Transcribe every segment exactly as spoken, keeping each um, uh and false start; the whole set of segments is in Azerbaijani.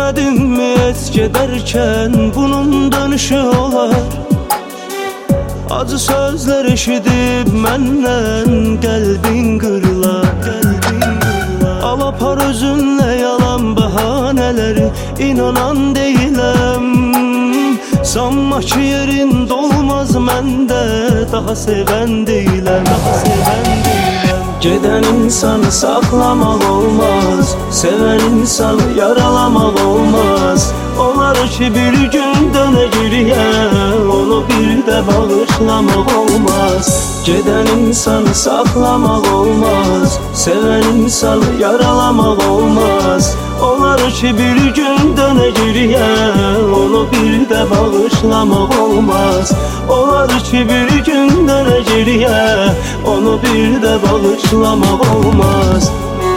Görmedin mi et giderken bunun dönüşü olar? Acı sözler eşidib məndən qəlbin qırılar, qəlbin qırılar. Al apar özünlə yalan bəhanələri, inanan deyiləm. Sanma ki yerin dolmaz məndə, daha sevən deyiləm, daha sevən deyiləm. Gedən insanı saxlamaq olmaz, sevən insanı yaralamaq olmaz. Olar ki bir gün dönə geriyə, onu bir də bağışlamaq olmaz. Gedən insanı saxlamaq olmaz, sevən insanı yaralamaq olmaz. Olar ki bir gün dönə geriyə, onu bir də bağışlamaq olmaz. Olar ki bir gün dönə geriyə, onu bir də bağışlamaq olmaz.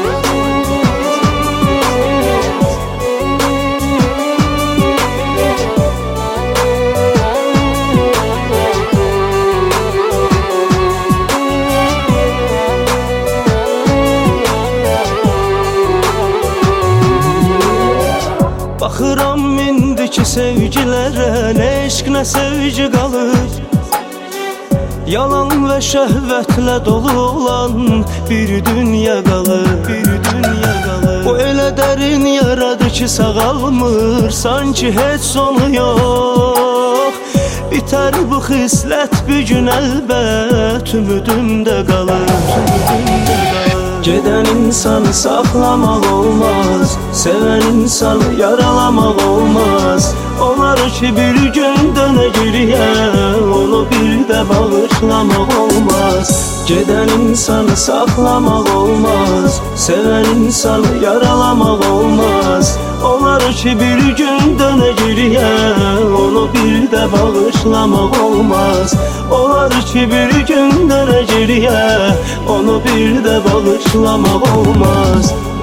Baxıram indiki sevgilərə, nə eşq, nə sevgi qalır. Yalan və şəhvətlə dolu olan bir dünya qalır, bir dünya qalır. O elə dərin yaradır ki sağalmır, sanki heç sonu yox. Bitər bu xislət bir gün əlbət, ümidimdə qalır, ümidimdə qalır. Gedən insanı saxlamaq olmaz, sevən insanı yaralamaq olmaz. Olar ki bir gün dönə geriyə, onu bir də bağışlamaq olmaz. Gedən insanı saxlamaq olmaz, sevən insanı yaralamaq olmaz. Olar ki bir gün dönə geriyə, onu bir də bağışlamaq olmaz. Olar ki bir gün dönə geriyə, onu bir də bağışlamaq olmaz.